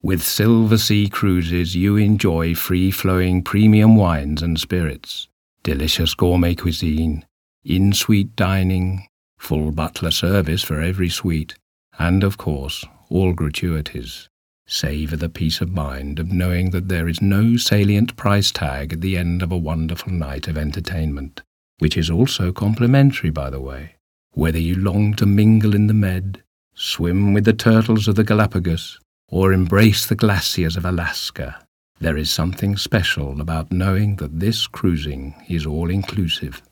With Silver Sea Cruises, you enjoy free-flowing premium wines and spirits, delicious gourmet cuisine, in-suite dining, full butler service for every suite, and, of course, all gratuities. Savour the peace of mind of knowing that there is no salient price tag at the end of a wonderful night of entertainment, which is also complimentary, by the way. Whether you long to mingle in the Med, swim with the turtles of the Galapagos, or embrace the glaciers of Alaska, there is something special about knowing that this cruising is all-inclusive.